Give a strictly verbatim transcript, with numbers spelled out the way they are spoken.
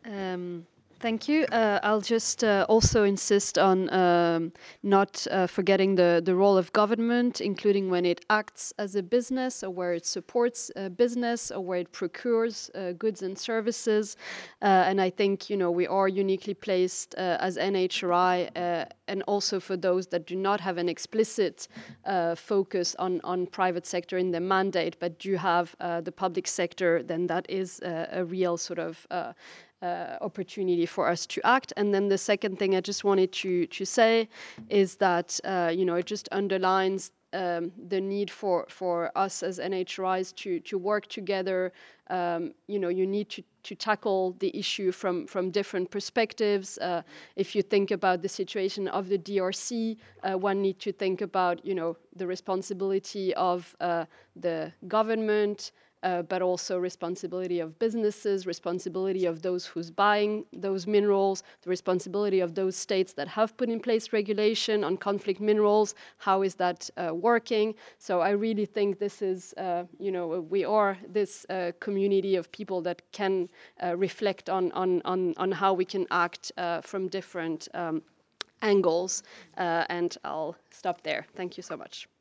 Um, Thank you. Uh, I'll just uh, also insist on um, not uh, forgetting the, the role of government, including when it acts as a business or where it supports a business or where it procures uh, goods and services. Uh, and I think, you know, we are uniquely placed uh, as N H R I uh, and also for those that do not have an explicit uh, focus on, on private sector in their mandate, but do have uh, the public sector, then that is uh, a real sort of uh, Uh, opportunity for us to act. And then the second thing I just wanted to to say is that uh, you know, it just underlines um, the need for for us as N H R Is to to work together. Um, you know, you need to to tackle the issue from from different perspectives. Uh, if you think about the situation of the D R C, uh, one need to think about, you know, the responsibility of uh, the government, Uh, but also responsibility of businesses, responsibility of those who's buying those minerals, the responsibility of those states that have put in place regulation on conflict minerals. How is that uh, working? So I really think this is, uh, you know, we are this uh, community of people that can uh, reflect on, on, on, on how we can act uh, from different um, angles. Uh, and I'll stop there. Thank you so much.